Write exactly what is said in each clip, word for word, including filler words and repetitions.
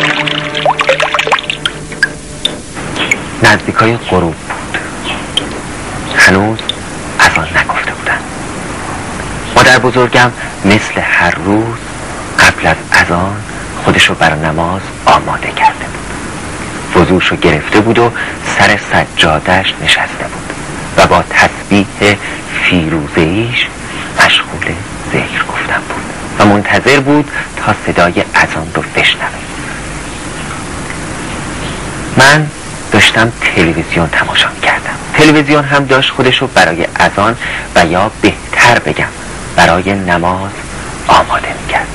نزدیکای غروب بود. هنوز اذان نگفته بودن. مادر بزرگم مثل هر روز قبل از اذان خودشو برای نماز آماده کرده بود. وضوشو گرفته بود و سر سجادش نشسته بود و با تسبیح فیروزه‌ایش مشغول ذکر گفتن بود و منتظر بود تا صدای اذان رو بشنوه. من داشتم تلویزیون تماشا کردم. تلویزیون هم داشت خودشو برای اذان و یا بهتر بگم برای نماز آماده میکرد.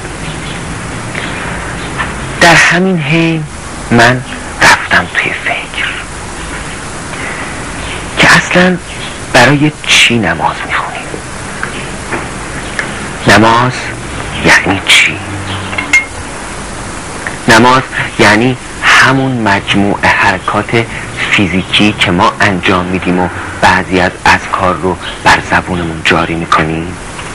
در همین حین من رفتم توی فکر که اصلا برای چی نماز میخونیم؟ نماز یعنی چی؟ نماز یعنی همون مجموع حرکات فیزیکی که ما انجام میدیم و بعضی از اذکار رو بر زبونمون جاری میکنیم.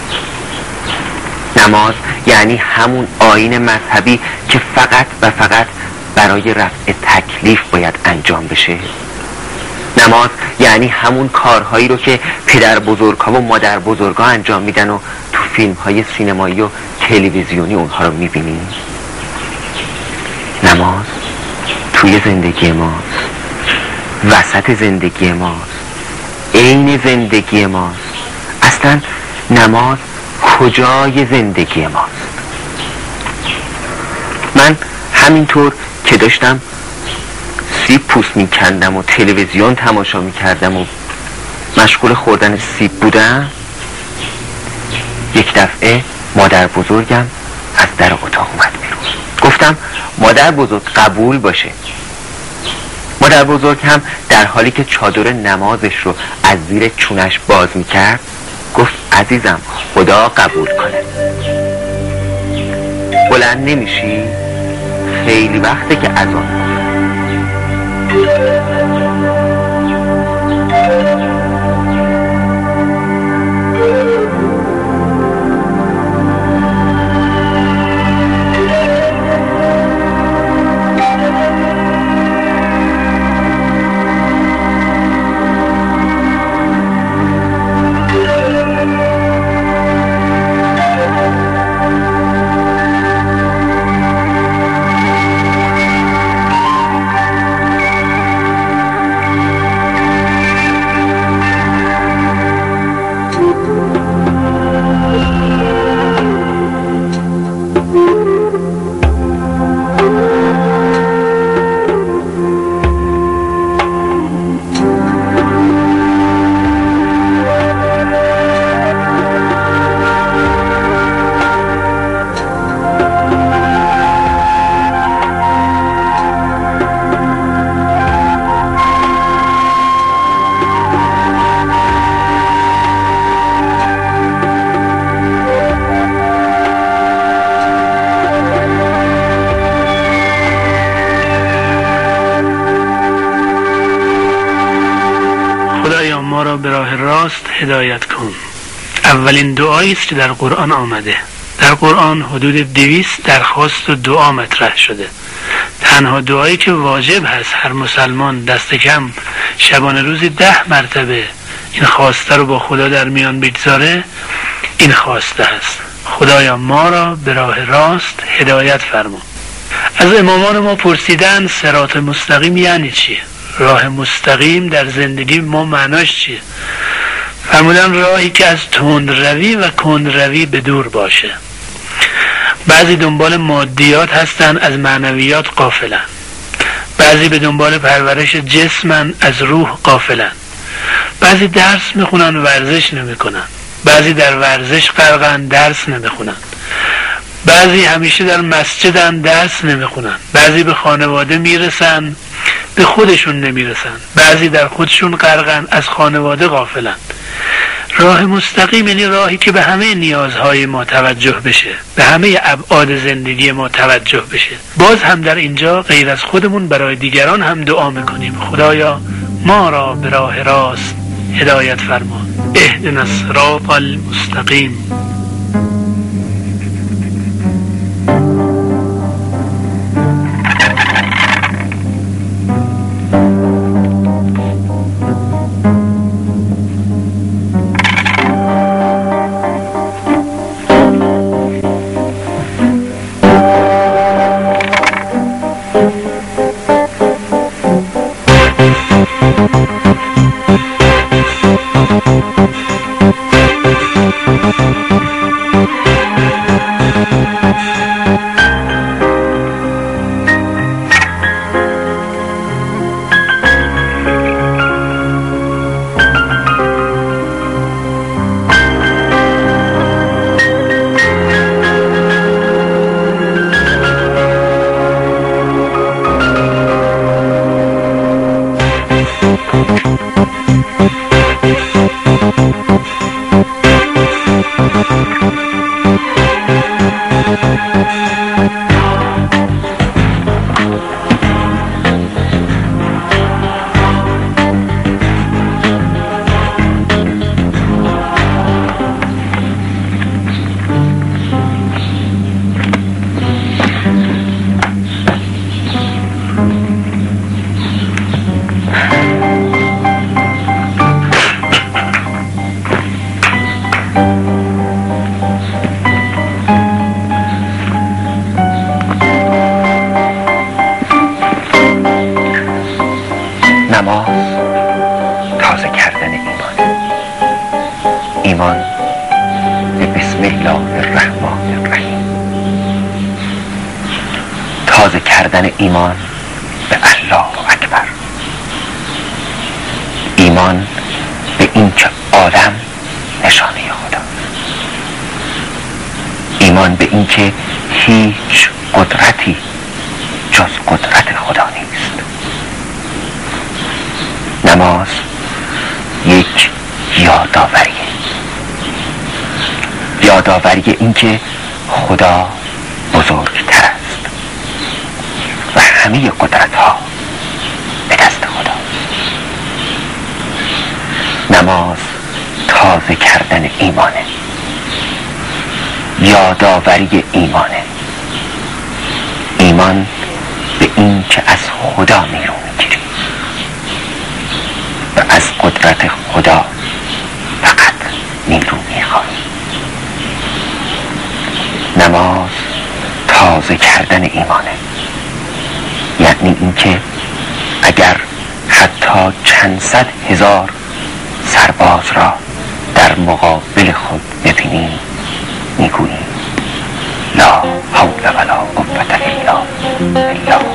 نماز یعنی همون آیین مذهبی که فقط و فقط برای رفع تکلیف باید انجام بشه. نماز یعنی همون کارهایی رو که پدر بزرگها و مادر بزرگها انجام میدن و تو فیلم های سینمایی و تلویزیونی اونها رو میبینیم. نماز توی زندگی ماست، وسط زندگی ماست، عین زندگی ماست. اصلا نماز کجای زندگی ماست؟ من همینطور که داشتم سیب پوست میکندم و تلویزیون تماشا میکردم و مشغول خوردن سیب بودم، یک دفعه مادر بزرگم از در اتاق اومد بیرون. گفتم مادر بزرگ قبول باشه. مادر بزرگ هم در حالی که چادر نمازش رو از زیر چونش باز میکرد گفت عزیزم خدا قبول کنه. بلند نمیشی؟ خیلی وقته که اذان. ما را به راه راست هدایت کن. اولین دعایی است که در قرآن آمده. در قرآن حدود دویست درخواست و دعا مطرح شده. تنها دعایی که واجب هست هر مسلمان دست کم شبانه روزی ده مرتبه این خواسته رو با خدا در میان بگذاره، این خواسته هست: خدایا ما را به راه راست هدایت فرما. از امامان ما پرسیدن صراط مستقیم یعنی چی؟ راه مستقیم در زندگی ما معناش چیه؟ فرمودن راهی که از تندروی و کندروی به دور باشه. بعضی دنبال مادیات هستن، از معنویات غافلن. بعضی به دنبال پرورش جسمن، از روح غافلن. بعضی درس میخونن ورزش نمیکنن. بعضی در ورزش غرقن، درس نمیخونن. بعضی همیشه در مسجدن، درس نمیخونن. بعضی به خانواده میرسن، به خودشون نمیرسن. بعضی در خودشون غرقن، از خانواده غافلن. راه مستقیم یعنی راهی که به همه نیازهای ما توجه بشه، به همه ابعاد زندگی ما توجه بشه. باز هم در اینجا غیر از خودمون برای دیگران هم دعا میکنیم: خدایا ما را به راه راست هدایت فرما. اهدنا الصراط المستقیم. ایمان به بسم الله الرحمن الرحیم. تازه کردن ایمان به الله اکبر. ایمان به این که عالم نشانه خدا. ایمان به این که هیچ قدرتی جز قدرت خدا نیست. نماز یک یادآوریه، یادآوری این که خدا بزرگتر است و همه قدرت ها به دست خدا. نماز تازه کردن ایمانه، یادآوری ایمانه. ایمان به این که از خدا نیرو میگیری و از قدرت خدا فقط نیرو میخوای. نماز تازه کردن ایمانه، یعنی اینکه اگر حتی چند صد هزار سرباز را در مقابل خود ببینی میگویی لا حول ولا قوة الا بالله.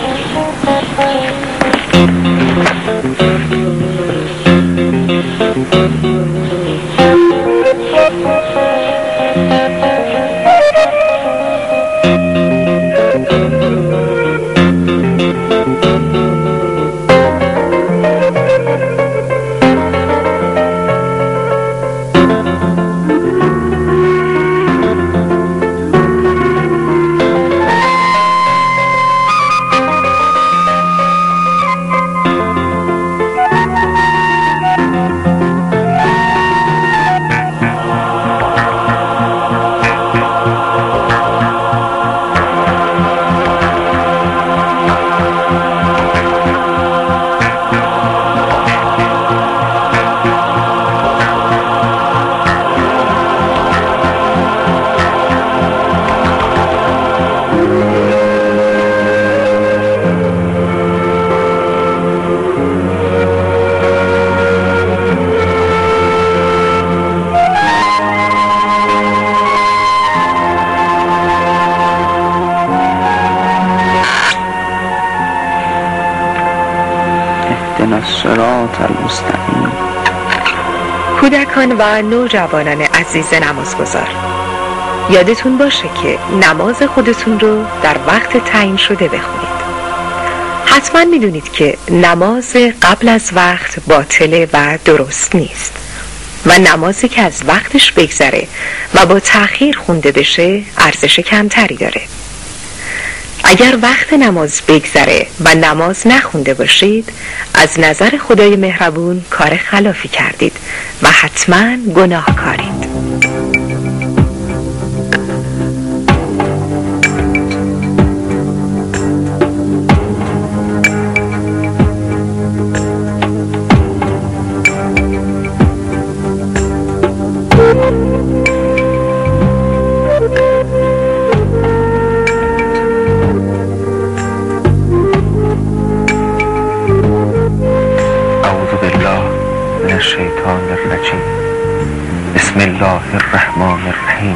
الصراط المستقیم. کودکان و نوجوانان عزیز نمازگزار، یادتون باشه که نماز خودتون رو در وقت تعیین شده بخونید. حتما میدونید که نماز قبل از وقت باطله و درست نیست و نمازی که از وقتش بگذره و با تأخیر خونده بشه ارزش کمتری داره. اگر وقت نماز بگذره و نماز نخونده باشید، از نظر خدای مهربون کار خلافی کردید و حتما گناهکارید. الشیطان الرجیم. بسم الله الرحمن الرحیم.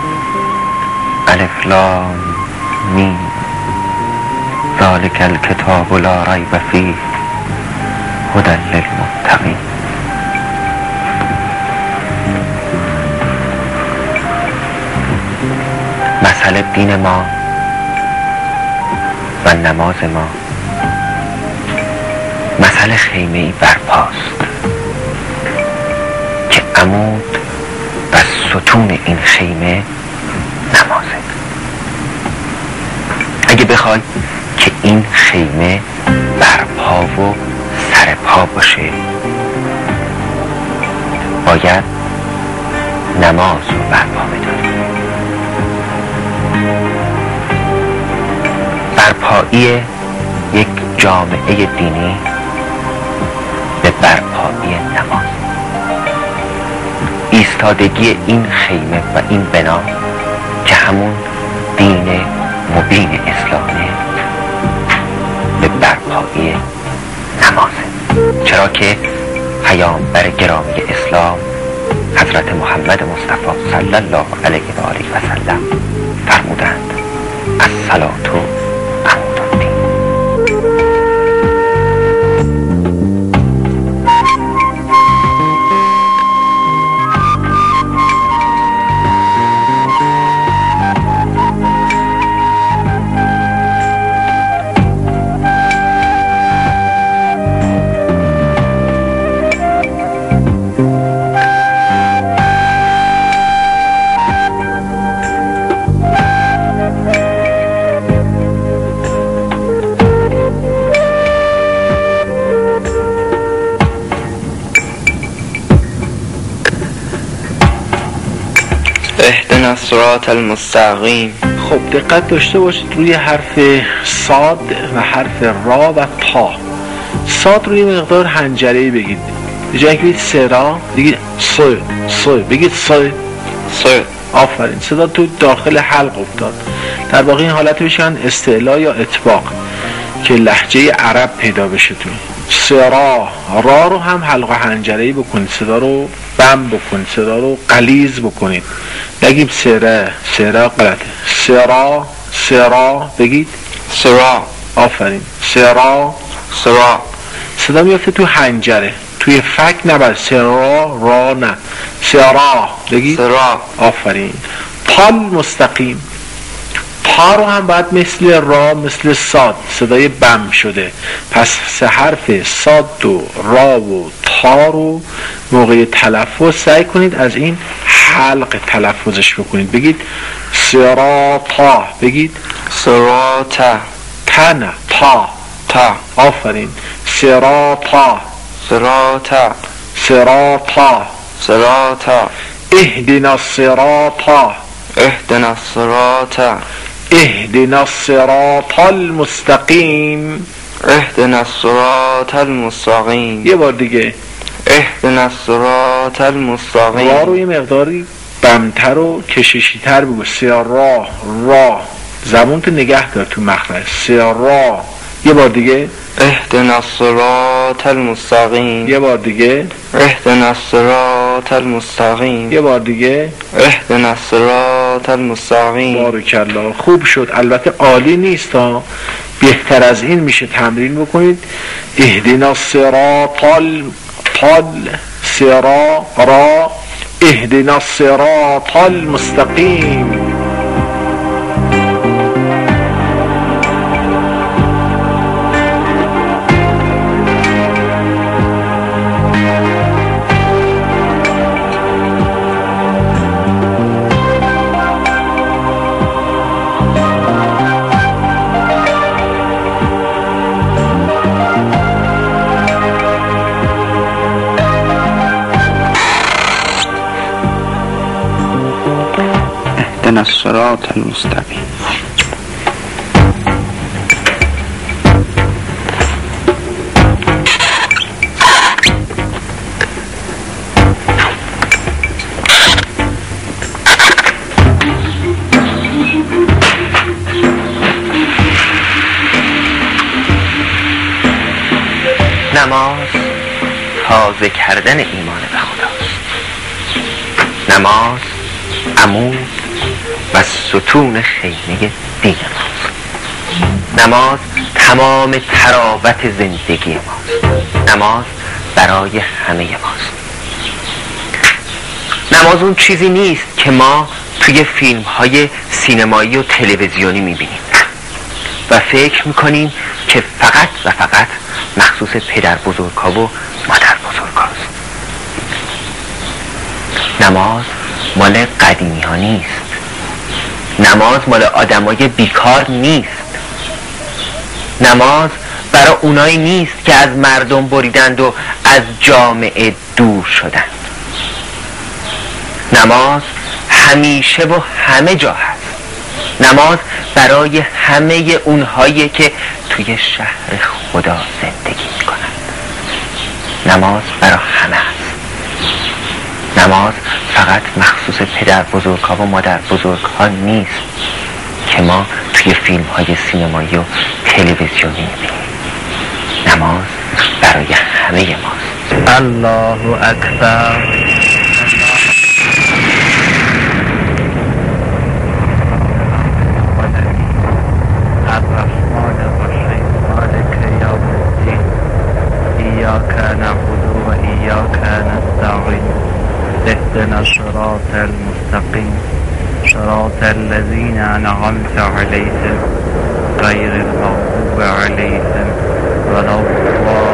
الف لام میم. ذلک الکتاب لا ریب فیه هدی للمتقین. مسئله دین ما و نماز ما مسئله خیمه‌ای برپاست که عمود و ستون این خیمه نمازه. اگه بخوای که این خیمه برپا و سر پا باشه، باید نماز رو برپا بداری. برپایی یک جامعه دینی به برپایی نماز، ایستادگی این خیمه و این بنا که همون دین مبین اسلامه به برپایی نمازه. چرا که پیامبر گرامی اسلام حضرت محمد مصطفی صلی الله علیه و آله و سلم فرمودند الصلاة عمود الدین. اهدنا الصراط المستقیم. خب دقت داشته باشید روی حرف صاد و حرف را و تا. صاد روی مقدار حنجره‌ای بگید، به جای اینکه بگید سرا بگید س س بگید س س. آفرین، صدا تو داخل حلق افتاد. در واقع این حالت بشن استعلا یا اطباق که لهجه عرب پیدا بشه تو. سرا را رو هم حلق و حنجره‌ای بکنید، صدا رو بم بکنید، صدا رو غلیظ بکنید. نگیم سره، سره غلطه. سرا سرا بگید سرا. آفرین، سرا سرا. صدا میفته تو حنجره، توی فک نباید. سرا را نه، سرا بگید سرا. آفرین. پال مستقیم. پا رو هم باید مثل را مثل صاد صدای بم شده، پس سه حرف صاد و را و تا رو موقع تلفظ سعی کنید از این حلق تلفظش بکنید. بگید سراتا، بگید سراتا. تا نه، تا تا. آفرین. سراتا سراتا. سراتا. سراتا. اهدنا الصراط. اهدنا الصراط. اهدنا الصراط المستقیم. اهدنا الصراط المستقیم. یه بار دیگه اهدنا الصراط المستقیم. را رو یه مقداری بمتر و کششیتر بگو. سرا را، زبون تو نگه دار تو مخرج. سرا. یه بار دیگه اهدنا الصراط المستقیم. یه بار دیگه اهدنا الصراط المستقیم. یه بار دیگه اهدنا الصراط المستقیم. بارک الله. خوب شد، البته عالی نیست ها، بهتر از این میشه تمرین بکنید. اهدنا الصراط الطال سرا را اهدنا الصراط المستقیم. اهدنا الصراط المستقیم. نماز تازه کردن ایمان به خداست. نماز عمود و ستون خیمه دین ماست. نماز تمام تراوت زندگی ماست. نماز برای همه ماست. نماز اون چیزی نیست که ما توی فیلم های سینمایی و تلویزیونی میبینیم و فکر میکنیم که فقط و فقط مخصوص پدر بزرگ ها و مادر بزرگ هاست. نماز مال قدیمی ها نیست. نماز مال آدمای بیکار نیست. نماز برای اونایی نیست که از مردم بریدند و از جامعه دور شدند. نماز همیشه و همه جا هست. نماز برای همه اونهایی که توی شهر خدا زندگی میکنند. نماز برای همه هست. نماز فقط مخصوص پدر بزرگ ها و مادر بزرگ ها نیست که ما توی فیلم های سینمایی و تلویزیونی میبینیم. نماز برای همه ماست. الله اکبر. الضالين اهدنا الصراط المستقيم صراط الذين أنعمت عليهم غير المغضوب عليهم ولا الضالين